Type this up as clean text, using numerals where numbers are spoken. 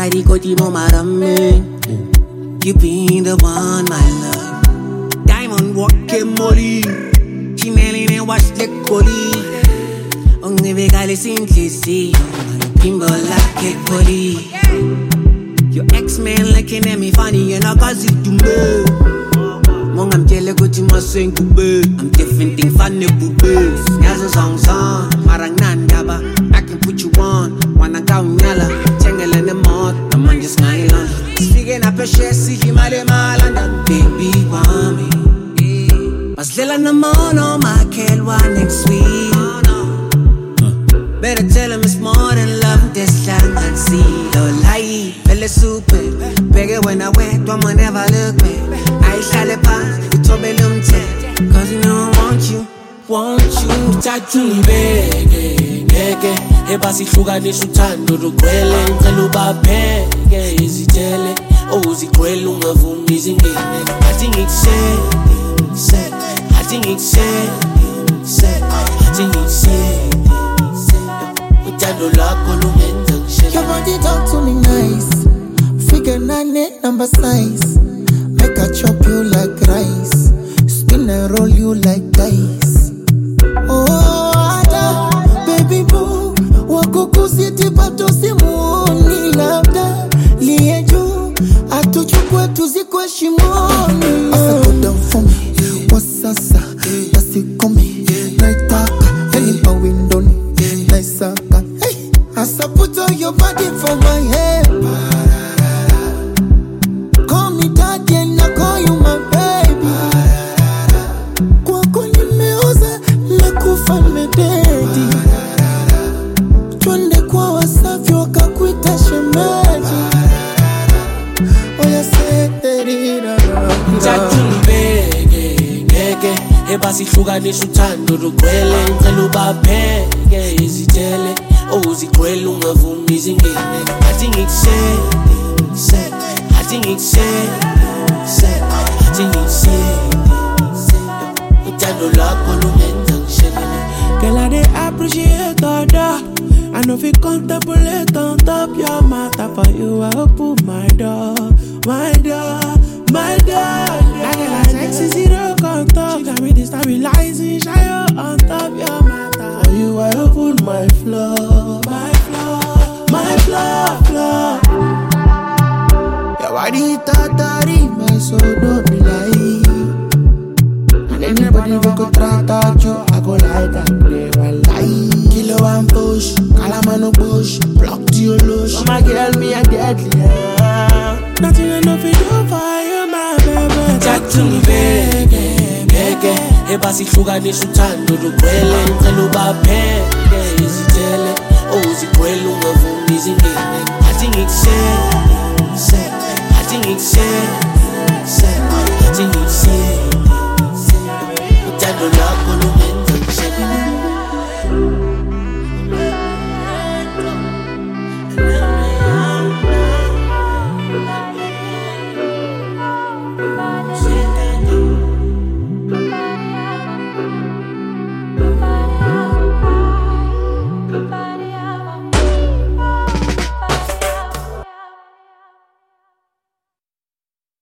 Koti mama ramen. You be the one, my love. Diamond walking molly. She nailing and wash the collie. Only we got simply see. Pinball like a collie. Your ex-man looking at me funny and I cause it to me. Mong I'm jelly go to my swing kube. I'm different thing funny kube. Nyazo song song. Marang nandaba. I can put you on. Wanna go nyala. Tangle in the mud. I'm on just my land. Speaking up a share, see him at the malanda. Baby, want me. Mas lila na mono, my kelwa next week. Better tell him it's more than love. This land and see. Don't lie, feel super. Bigger when I went, one will never look back. I shall the pass, you told me them ten. Cause you know I want you. Tattoo bege ebasi hlukanisa uthando lugcwele ngicela ubapheke izitele ozigcwele ungavumi izingene athi ngikusele uthando lakho lungenza ngishele. Your body talk to me nice. Figure 9 number size. Make I chop you like rice. Spin and roll you like dice. Oh, Ada, baby boo. Wako kusiti pato simoni labda liejo. Atuchukwe tuzikwe shimoni. Asa go down for me. Wasasa, basi kome. Naitaka, heli pa window ni. Naisaka, hey. Asa put on your body for my head. Call me daddy and I call you my baby. Kwako nimeoza nakufa mededi. Twende kwa Wasafi wakakuita shemeji. Oya seterira. Tattoo bege ebasi hlukanisa uthando lugcwele ngicela ubapheke izitele ozigcwele ungavumi izingene athi ngikusele uthando lakho lungenza ngishele. Girl, I dey appreciate all that. I know if you contemplate on top your matter for you, I open my door. That girl has sexy zero contact. She got me destabilizing, shy on top your matter. For you, I open my floor. Your body tatari, my soul don't be like. And anybody who could try to you, I go like that, never lie. Kilo and push, Kalamano push, block to your lush. My girl, me a deadly. Nothing enough to do for you, my baby. Tattoo bege ebasi hlukanisa uthando lugcwele ngicela ubapheke izitele ozigcwele ungavumi izingene athi ngikusele